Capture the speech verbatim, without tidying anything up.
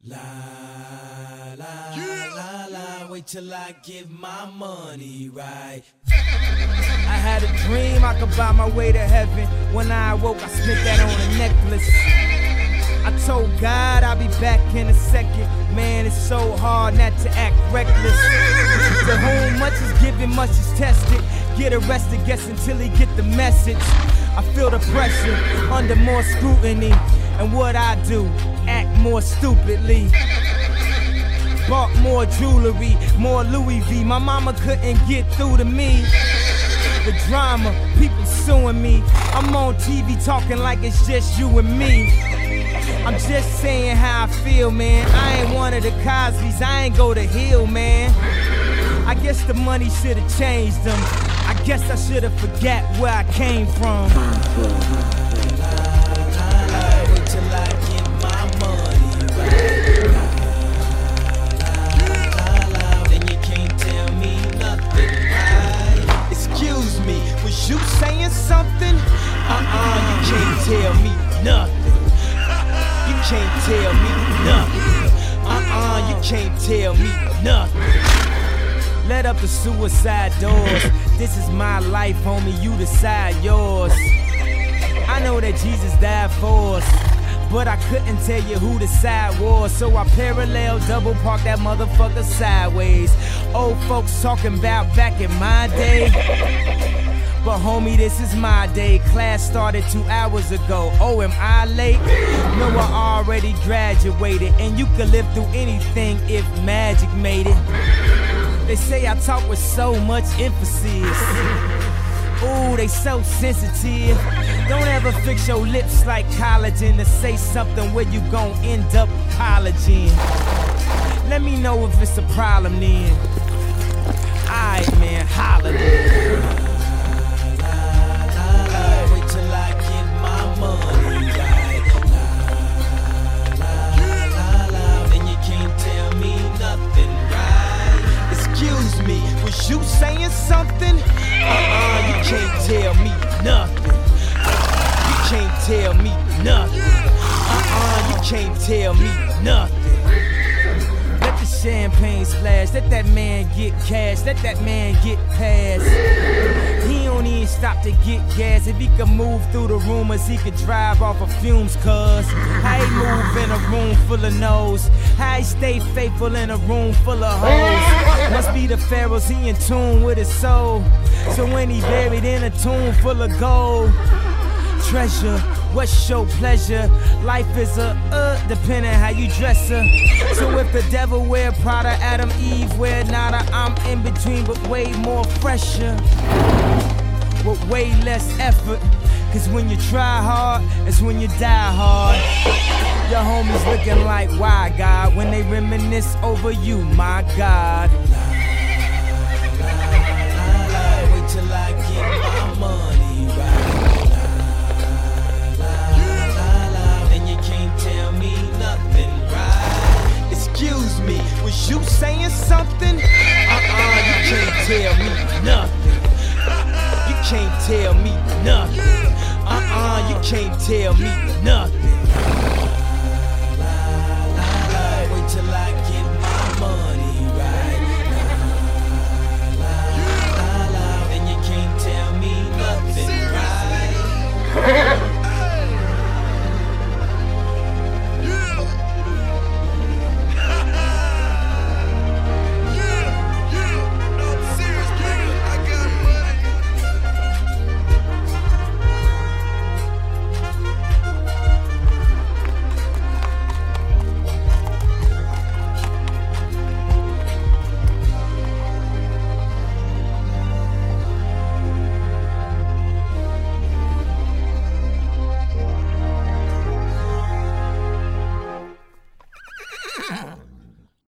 La la yeah. la la, wait till I give my money right. I had a dream I could buy my way to heaven. When I awoke, I spent that on a necklace. I told God I'll be back in a second. Man, it's so hard not to act reckless. To whom much is given, much is tested. Get arrested, guess until he get the message. I feel the pressure under more scrutiny. And what I do, act more stupidly. Bought more jewelry, more Louis V. My mama couldn't get through to me. The drama, people suing me. I'm on T V talking like it's just you and me. I'm just saying how I feel, man. I ain't one of the Cosbys, I ain't go to Hill, man. I guess the money should've changed them. I guess I should've forgot where I came from. You saying something? Uh-uh, you can't tell me nothing. You can't tell me nothing. Uh-uh, you can't tell me nothing. Let up the suicide doors. This is my life, homie, you decide yours. I know that Jesus died for us, but I couldn't tell you who the side was. So I parallel double park that motherfucker sideways. Old folks talking about back in my day. But homie, this is my day. Class started two hours ago. Oh, am I late? No, I already graduated. And you could live through anything if magic made it. They say I talk with so much emphasis. Ooh, they so sensitive. Don't ever fix your lips like collagen to say something where you gon' end up apologizing. Let me know if it's a problem then. Alright, man, holla then. You saying something? Uh-uh, you can't tell me nothing. You can't tell me nothing. Uh-uh, you can't tell me nothing. Let the champagne splash, let that man get cash, let that man get past. He don't even stop to get gas. If he could move through the rumors, he could drive off of fumes, cuz how he move in a room full of no's, how he stay faithful in a room full of hoes. Must be the pharaohs, he in tune with his soul. So when he buried in a tomb full of gold, treasure, what's your pleasure? Life is a uh, depending how you dress her. So if the devil wear Prada, Adam, Eve wear nada, I'm in between but way more fresher, with way less effort. Cause when you try hard, it's when you die hard. Your homies looking like, why God? When they reminisce over you, my God. Wait till I get my money right. Then you can't tell me nothing, right? Excuse me, was you saying something? Uh-uh, you can't tell me nothing. You can't tell me nothing. Uh-uh, you can't tell me nothing.